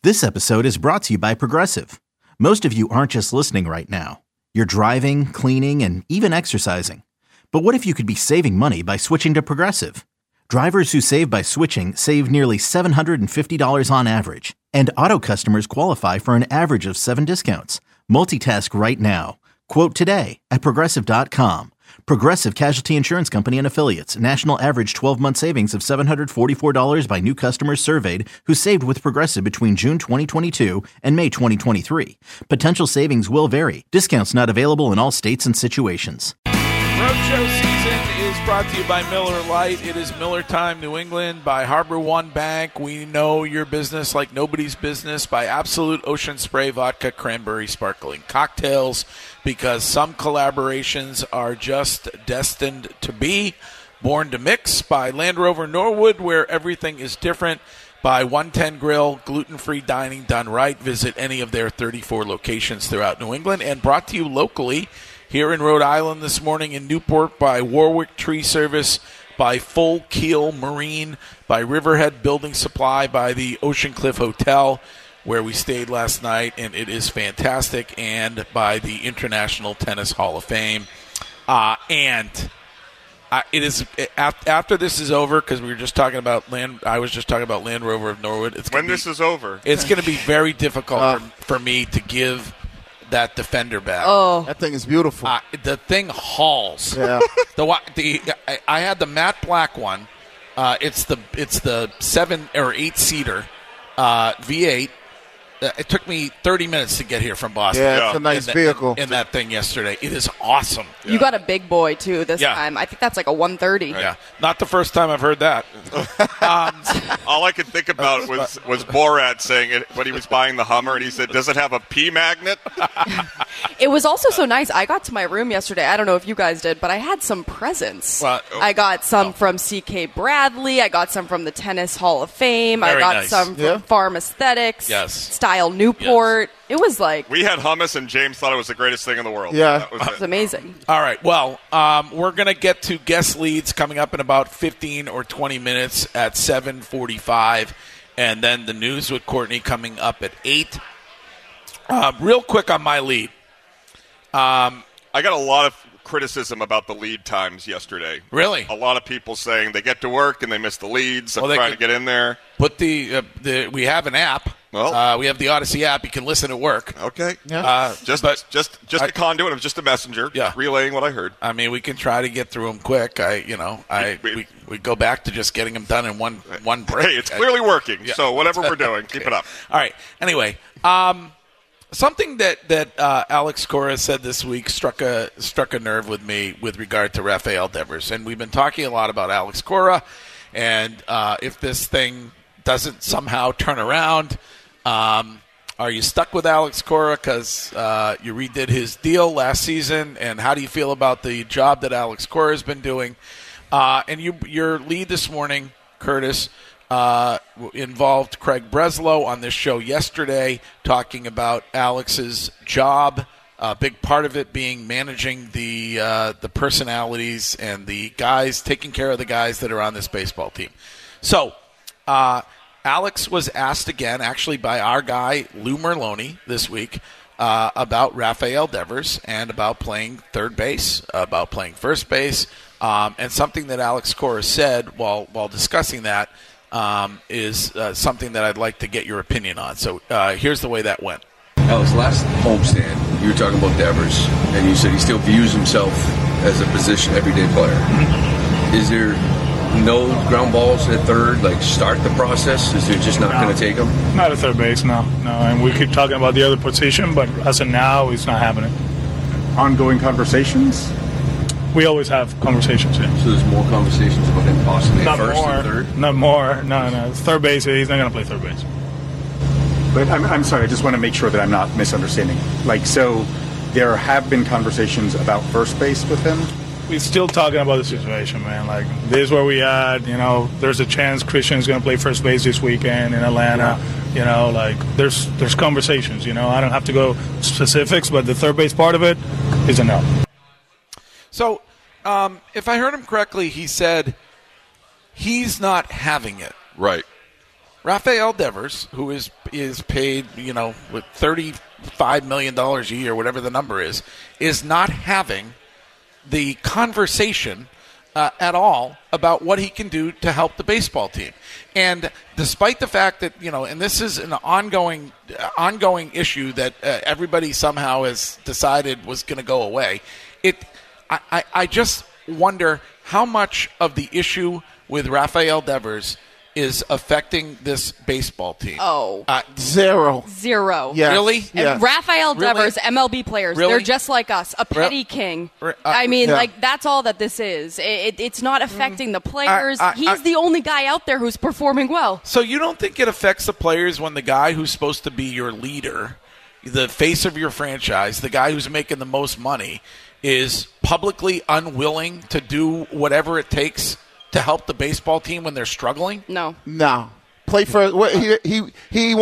This episode is brought to you by Progressive. Most of you aren't just listening right now. You're driving, cleaning, and even exercising. But what if you could be saving money by switching to Progressive? Drivers who save by switching save nearly $750 on average. And auto customers qualify for an average of 7 discounts. Multitask right now. Quote today at Progressive.com. Progressive Casualty Insurance Company and Affiliates. National average 12-month savings of $744 by new customers surveyed who saved with Progressive between June 2022 and May 2023. Potential savings will vary. Discounts not available in all states and situations. Roadshow season is brought to you by Miller Lite. It is Miller Time New England by Harbor One Bank. We know your business like nobody's business by Absolute Ocean Spray Vodka Cranberry Sparkling Cocktails, because some collaborations are just destined to be. Born to Mix by Land Rover Norwood, where everything is different. By 110 Grill, gluten-free dining done right. Visit any of their 34 locations throughout New England. And brought to you locally here in Rhode Island this morning in Newport by Warwick Tree Service, by Full Keel Marine, by Riverhead Building Supply, by the Ocean Cliff Hotel, where we stayed last night, and it is fantastic, and by the International Tennis Hall of Fame. It is after this is over, because we were just talking about I was just talking about Land Rover of Norwood. This is over, it's going to be very difficult for me to give that Defender back. Oh, that thing is beautiful. The thing hauls. Yeah. I had the matte black one. It's the 7 or 8 seater V8. It took me 30 minutes to get here from Boston. Yeah, it's a nice vehicle. In that thing yesterday. It is awesome. You got a big boy, too, this time. I think that's like a 130. Right. Yeah. Not the first time I've heard that. All I could think about was Borat saying it when he was buying the Hummer, and he said, "Does it have a P magnet?" It was also so nice. I got to my room yesterday. I don't know if you guys did, but I had some presents. I got some from C.K. Bradley. I got some from the Tennis Hall of Fame. Very I got nice. some from Farm Aesthetics. Yes. Style Newport. Yes. It was like... We had hummus, and James thought it was the greatest thing in the world. Yeah. That was It's amazing. All right. Well, we're going to get to guest leads coming up in about 15 or 20 minutes at 7:45, and then the news with Courtney coming up at 8. Real quick on my lead. I got a lot of criticism about the lead times yesterday. Really? A lot of people saying they get to work and they miss the leads. I'm trying to get in there. Put we have an app. Well, we have the Odyssey app. You can listen at work. Okay. Yeah. Just a conduit. I'm just a messenger. Yeah. Relaying what I heard. I mean, we can try to get through them quick. We go back to just getting them done in one break. Hey, it's clearly working. Yeah. So whatever we're doing, keep it up. All right. Anyway, something that Alex Cora said this week struck a nerve with me with regard to Rafael Devers, and we've been talking a lot about Alex Cora, and if this thing doesn't somehow turn around, are you stuck with Alex Cora because you redid his deal last season, and how do you feel about the job that Alex Cora has been doing? And your lead this morning, Curtis, involved Craig Breslow on this show yesterday, talking about Alex's job. A big part of it being managing the personalities and the guys, taking care of the guys that are on this baseball team. So, Alex was asked again, actually by our guy Lou Merloni this week, about Rafael Devers and about playing third base, about playing first base, and something that Alex Cora said while discussing that. Is something that I'd like to get your opinion on. So here's the way that went. Alex, last homestand, you were talking about Devers, and you said he still views himself as a position everyday player. Mm-hmm. Is there no ground balls at third, like start the process? Is there just not going to take them? Not at third base, no. And we keep talking about the other position, but as of now, it's not happening. Ongoing conversations? We always have conversations, yeah. So there's more conversations about him possibly not at first more, and third? Not more. No. Third base, he's not going to play third base. But I'm sorry, I just want to make sure that I'm not misunderstanding. So there have been conversations about first base with him? We're still talking about the situation, man. This is where we at. There's a chance Christian's going to play first base this weekend in Atlanta. Yeah. There's conversations. I don't have to go specifics, but the third base part of it is a no. So, if I heard him correctly, he said he's not having it. Right. Rafael Devers, who is paid, with $35 million a year, whatever the number is not having the conversation at all about what he can do to help the baseball team. And despite the fact that, and this is an ongoing issue that everybody somehow has decided was going to go away, I just wonder how much of the issue with Rafael Devers is affecting this baseball team. Oh. Zero. Yes. Really? Yeah. And Rafael Devers, MLB players, Really? they're just like us, a petty king. I mean, that's all that this is. It's not affecting the players. He's the only guy out there who's performing well. So you don't think it affects the players when the guy who's supposed to be your leader, the face of your franchise, the guy who's making the most money, is publicly unwilling to do whatever it takes to help the baseball team when they're struggling? No. Play for he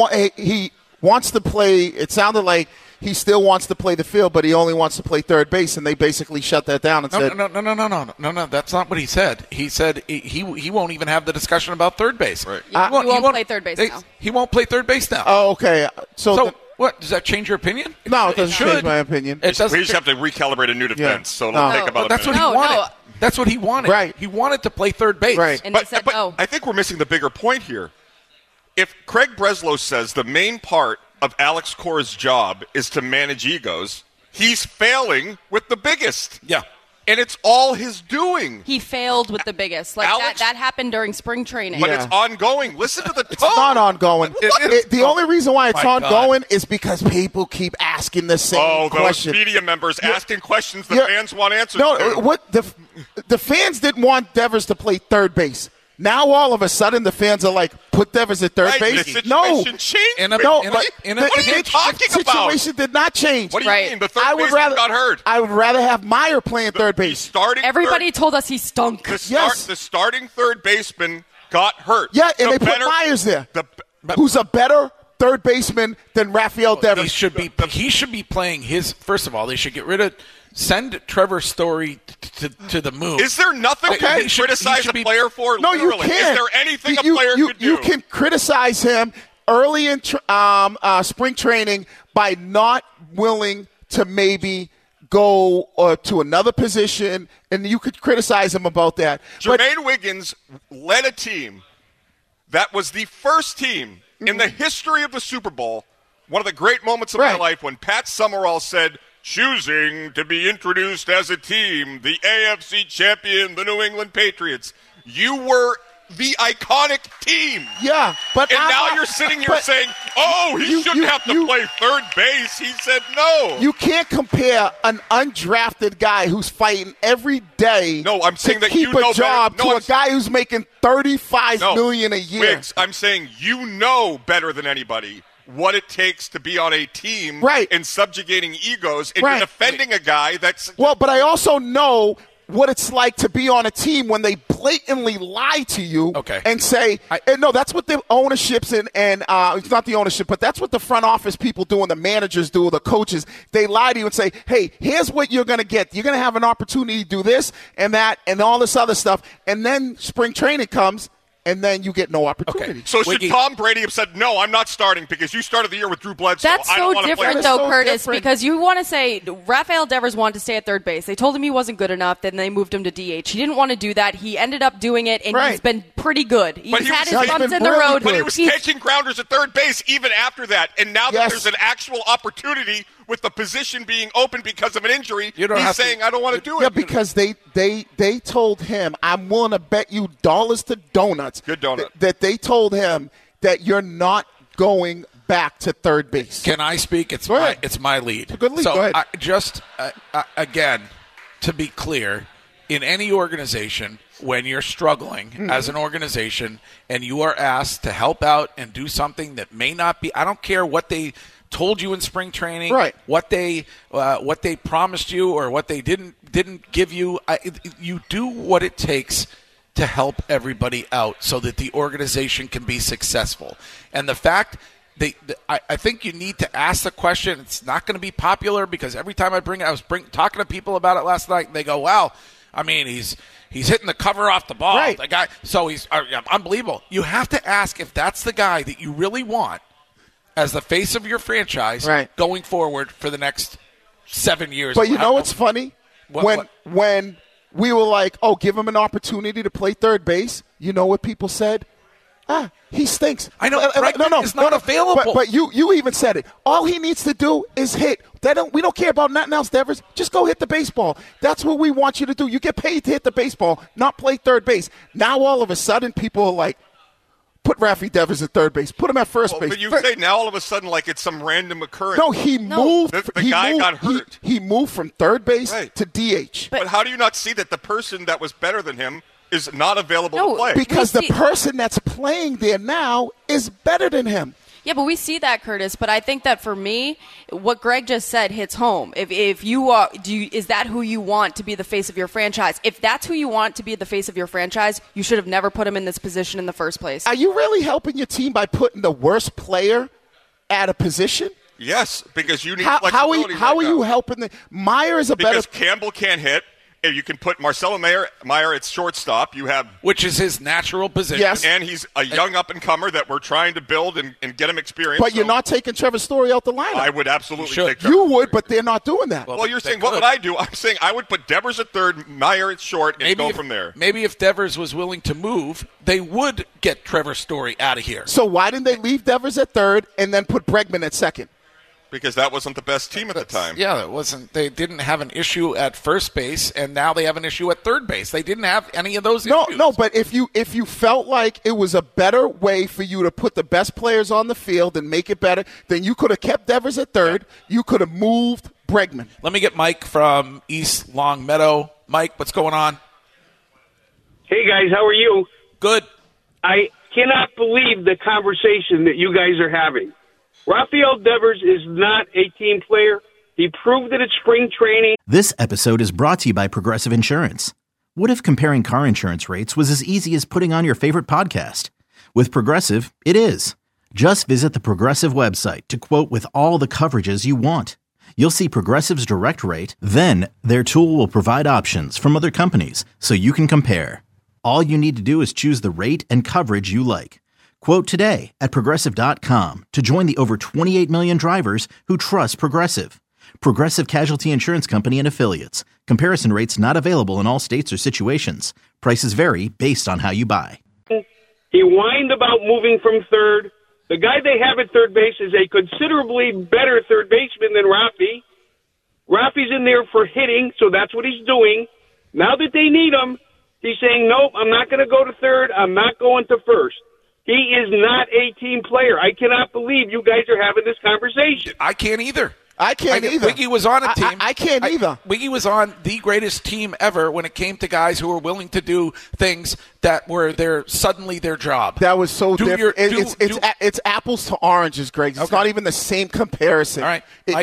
wants to play. It sounded like he still wants to play the field, but he only wants to play third base, and they basically shut that down and said, No. That's not what he said. He said he won't even have the discussion about third base. Right. He won't play third base now. He won't play third base now. "Oh, okay." So what does that change your opinion? no, it doesn't change my opinion. It doesn't. We just have to recalibrate a new defense, so it'll No. take about a That's what minute. he wanted. That's what he wanted. Right. He wanted to play third base. Right. And they said no. I think we're missing the bigger point here. If Craig Breslow says the main part of Alex Cora's job is to manage egos, he's failing with the biggest. Yeah. And it's all his doing. He failed with the biggest. Like Alex- that happened during spring training. But it's ongoing. Listen to the tone. It's not ongoing. The only reason why it's My ongoing is because people keep asking the same those question. media members asking questions the fans want answers No, to. what the fans didn't want Devers to play third base. Now all of a sudden the fans are like, put Devers at third Right, base. the situation No, changed. What are you talking about? situation did not change. What do you Right. mean? The third baseman got hurt. I would rather have Meyer playing third base. Everybody told us he stunk. The starting third baseman got hurt. Yeah, and they put Myers there, who's a better third baseman than Rafael Devers. He should be playing his. First of all, they should send Trevor Story to the moon. Is there nothing you can criticize a player for? No, literally? you can't. Is there anything a player could do? You can criticize him early in spring training by not willing to maybe go to another position, and you could criticize him about that. Jermaine Wiggins led a team that was the first team in the history of the Super Bowl, one of the great moments of my life, when Pat Summerall said, choosing to be introduced as a team, the AFC champion, the New England Patriots. You were the iconic team. Yeah, but now you're sitting here saying, "Oh, he shouldn't have to play third base." He said no. You can't compare an undrafted guy who's fighting every day. No, I'm saying that keep you know a job better. No, to a guy who's making $35 million a year. Wiggs, I'm saying you know better than anybody what it takes to be on a team and subjugating egos, and you're defending a guy that's... Well, but I also know what it's like to be on a team when they blatantly lie to you and say, and no, that's what the ownerships and it's not the ownership, but that's what the front office people do and the managers do, the coaches. They lie to you and say, hey, here's what you're going to get. You're going to have an opportunity to do this and that and all this other stuff. And then spring training comes, and then you get no opportunity. So should Tom Brady have said, no, I'm not starting because you started the year with Drew Bledsoe? That's so different, though, Curtis, because you want to say Rafael Devers wanted to stay at third base. They told him he wasn't good enough, then they moved him to DH. He didn't want to do that. He ended up doing it, and he's been pretty good. He's had his bumps in the road. But he was catching grounders at third base even after that. And now that there's an actual opportunity with the position being open because of an injury, he's saying, I don't want to do it. Yeah, because they told him, I'm willing to bet you dollars to donuts. Good donut. That they told him that you're not going back to third base. Can I speak? It's my lead. It's a good lead. So Go ahead. Again, to be clear, in any organization, when you're struggling as an organization and you are asked to help out and do something that may not be, I don't care what they told you in spring training, what they promised you or what they didn't give you, you do what it takes to help everybody out so that the organization can be successful. And the fact I think you need to ask the question. It's not going to be popular because every time I was talking to people about it last night, and they go, "Wow, I mean, he's hitting the cover off the ball. Right. The guy, so he's unbelievable. You have to ask if that's the guy that you really want as the face of your franchise going forward for the next 7 years. But you know what's funny? When we were like, oh, give him an opportunity to play third base, you know what people said? He stinks. I know. He's not available. But you even said it. All he needs to do is hit. We don't care about nothing else, Devers. Just go hit the baseball. That's what we want you to do. You get paid to hit the baseball, not play third base. Now all of a sudden people are like, put Rafi Devers at third base. Put him at first base. But you say now all of a sudden like it's some random occurrence. No, he moved. The guy got hurt. He moved from third base to DH. But how do you not see that the person that was better than him is not available to play? Because the person that's playing there now is better than him. Yeah, but we see that, Curtis. But I think that for me, what Greg just said hits home. If you are, is that who you want to be the face of your franchise? If that's who you want to be the face of your franchise, you should have never put him in this position in the first place. Are you really helping your team by putting the worst player at a position? Yes, because you need flexibility. How are you helping Meyer is because Campbell can't hit. If you can put Marcelo Meyer at shortstop, you have which is his natural position. Yes, and he's a young up-and-comer that we're trying to build and get him experience. But you're not taking Trevor Story out the lineup. I would absolutely take Trevor. You would, but they're not doing that. Well you're saying, what would I do? I'm saying I would put Devers at third, Meyer at short, and go from there. Maybe if Devers was willing to move, they would get Trevor Story out of here. So why didn't they leave Devers at third and then put Bregman at second? Because that wasn't the best team at the time. Yeah, it wasn't. They didn't have an issue at first base, and now they have an issue at third base. They didn't have any of those issues. No, but if you felt like it was a better way for you to put the best players on the field and make it better, then you could have kept Devers at third. You could have moved Bregman. Let me get Mike from East Longmeadow. Mike, what's going on? Hey, guys, how are you? Good. I cannot believe the conversation that you guys are having. Rafael Devers is not a team player. He proved it at spring training. This episode is brought to you by Progressive Insurance. What if comparing car insurance rates was as easy as putting on your favorite podcast? With Progressive, it is. Just visit the Progressive website to quote with all the coverages you want. You'll see Progressive's direct rate, then their tool will provide options from other companies so you can compare. All you need to do is choose the rate and coverage you like. Quote today at Progressive.com to join the over 28 million drivers who trust Progressive. Progressive Casualty Insurance Company and Affiliates. Comparison rates not available in all states or situations. Prices vary based on how you buy. He whined about moving from third. The guy they have at third base is a considerably better third baseman than Rafi. Rafi's in there for hitting, so that's what he's doing. Now that they need him, he's saying, nope, I'm not going to go to third. I'm not going to first. He is not a team player. I cannot believe you guys are having this conversation. I can't either. I can't either. Wiggy was on a team. I can't either. Wiggy was on the greatest team ever when it came to guys who were willing to do things that were suddenly their job. That was so different. It's apples to oranges, Greg. It's not even the same comparison. All right.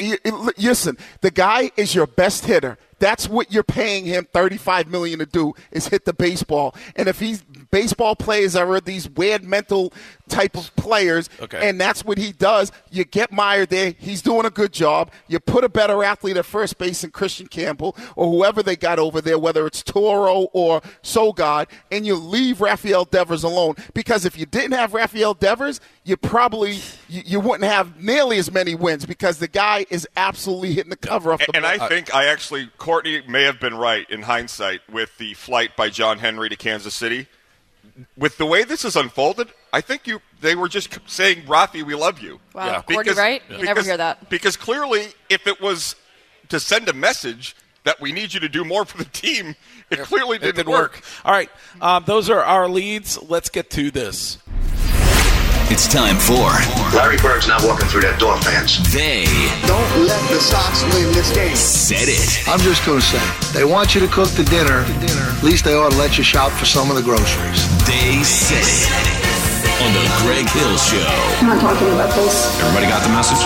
Listen, the guy is your best hitter. That's what you're paying him $35 million to do, is hit the baseball. And if baseball players are these weird mental type of players, and that's what he does, you get Meyer there. He's doing a good job. You put a better athlete at first base than Christian Campbell or whoever they got over there, whether it's Toro or Sogard, and you leave Rafael Devers alone. Because if you didn't have Rafael Devers, you probably you wouldn't have nearly as many wins because the guy is absolutely hitting the cover off the ball. And I think Courtney may have been right in hindsight with the flight by John Henry to Kansas City. With the way this has unfolded, I think they were just saying, Rafi, we love you. Wow, yeah. Courtney, right? You never hear that. Because clearly, if it was to send a message that we need you to do more for the team, it clearly didn't work. All right, those are our leads. Let's get to this. It's time for Larry Bird's not walking through that door, fans. They don't let the Sox win this game. Said it. I'm just going to say, they want you to cook the dinner. At least they ought to let you shop for some of the groceries. They said it on the Greg Hill Show. I'm not talking about this. Everybody got the message?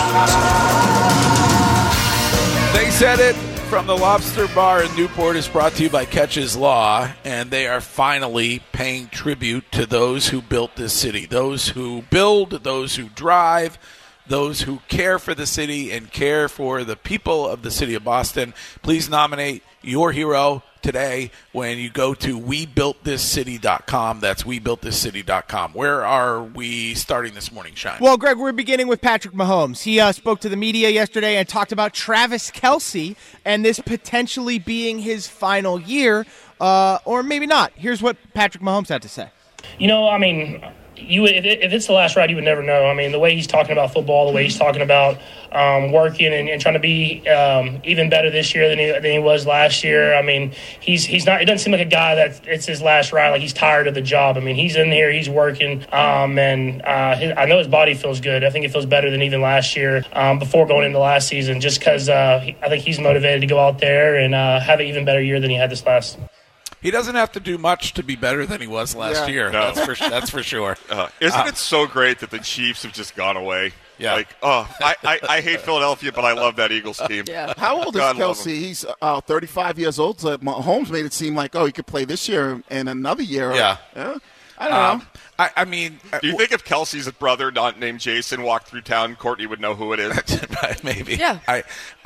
They said it. From the Lobster Bar in Newport is brought to you by Catches Law, and they are finally paying tribute to those who built this city, those who build, those who drive, those who care for the city and care for the people of the city of Boston. Please nominate your hero today when you go to WeBuiltThisCity.com. That's WeBuiltThisCity.com. Where are we starting this morning, Shine? Well, Greg, we're beginning with Patrick Mahomes. He spoke to the media yesterday and talked about Travis Kelce and this potentially being his final year, or maybe not. Here's what Patrick Mahomes had to say. If it's the last ride, you would never know. I mean, the way he's talking about football, the way he's talking about working and trying to be even better this year than he was last year. I mean, he's not. It doesn't seem like a guy that it's his last ride. Like he's tired of the job. I mean, he's in here, he's working, and I know his body feels good. I think it feels better than even last year before going into last season. Just because I think he's motivated to go out there and have an even better year than he had this last. He doesn't have to do much to be better than he was last year. No. That's for sure. Isn't it so great that the Chiefs have just gone away? Yeah. I hate Philadelphia, but I love that Eagles team. Yeah. How old is Kelce? He's 35 years old. So Mahomes made it seem like, he could play this year and another year. Yeah. I don't know. I mean, do you think if Kelsey's brother, not named Jason, walked through town, Courtney would know who it is? Maybe. Yeah.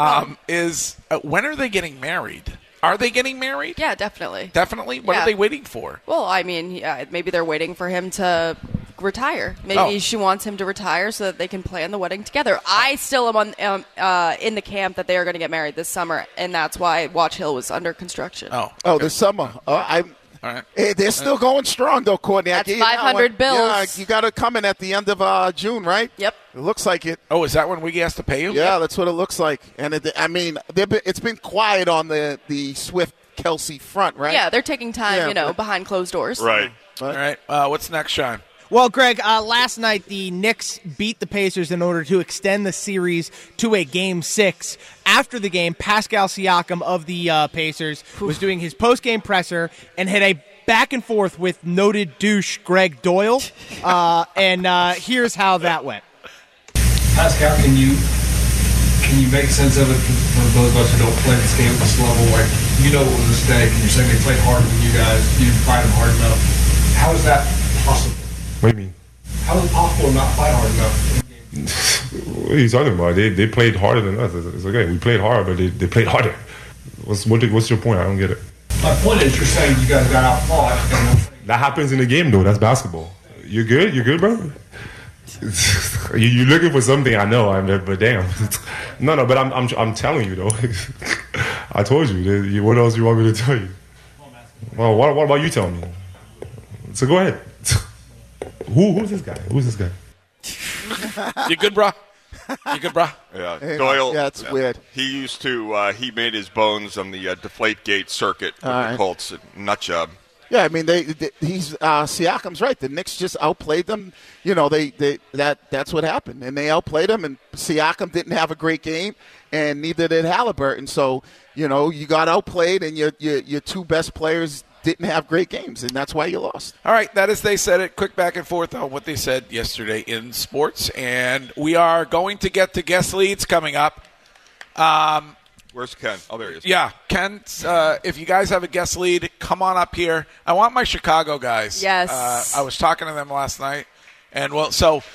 When are they getting married? Are they getting married? Yeah, definitely. Definitely? What are they waiting for? Well, I mean, maybe they're waiting for him to retire. Maybe she wants him to retire so that they can plan the wedding together. I still am in the camp that they are going to get married this summer, and that's why Watch Hill was under construction. This summer. All right. They're still going strong, though, Courtney. That's 500 bills. Yeah, you got it coming at the end of June, right? Yep. It looks like it. Oh, is that when Wiggy has to pay you? Yeah, that's what it looks like. And it's been quiet on the Swift-Kelce front, right? Yeah, they're taking time, behind closed doors. Right. All right. What's next, Sean? Well, Greg, last night the Knicks beat the Pacers in order to extend the series to a Game 6. After the game, Pascal Siakam of the Pacers was doing his post-game presser and had a back and forth with noted douche Greg Doyle. And here's how that went. Pascal, can you make sense of it for those of us who don't play this game at this level? Like, what was the stake, and you're saying they played harder than you guys, you didn't fight them hard enough. How is that possible? What do you mean? How is it possible to not fight hard enough? What are you talking about? They played harder than us. It's okay. We played hard, but they played harder. What's your point? I don't get it. My point is, you're saying you guys got out-fought. That happens in the game, though. That's basketball. You good? You good, bro? You're looking for something, I know, but damn. No, but I'm telling you, though. I told you. What else do you want me to tell you? Well, what about you telling me? So go ahead. Who's this guy? You good, bro? Yeah, Doyle. Yeah, it's weird. He used to. He made his bones on the Deflategate circuit with the Colts. Nut job. Yeah, I mean, Siakam's right. The Knicks just outplayed them. That's what happened, and they outplayed them. And Siakam didn't have a great game, and neither did Halliburton. So you got outplayed, and your two best players didn't have great games, and that's why you lost. All right, that is They Said It. Quick back and forth on what they said yesterday in sports, and we are going to get to guest leads coming up. Where's Ken? Oh, there he is. Yeah, Ken, if you guys have a guest lead, come on up here. I want my Chicago guys. Yes. I was talking to them last night, and we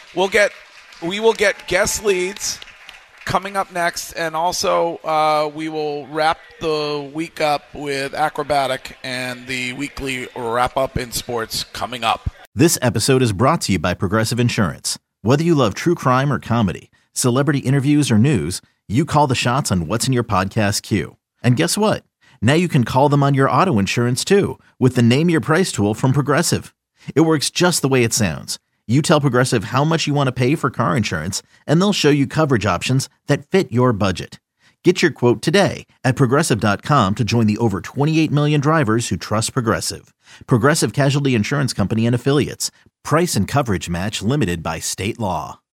will get guest leads coming up next, and also we will wrap the week up with Acrobatic and the weekly wrap-up in sports coming up. This episode is brought to you by Progressive Insurance. Whether you love true crime or comedy, celebrity interviews or news, you call the shots on what's in your podcast queue. And guess what? Now you can call them on your auto insurance too with the Name Your Price tool from Progressive. It works just the way it sounds. You tell Progressive how much you want to pay for car insurance, and they'll show you coverage options that fit your budget. Get your quote today at Progressive.com to join the over 28 million drivers who trust Progressive. Progressive Casualty Insurance Company and Affiliates. Price and coverage match limited by state law.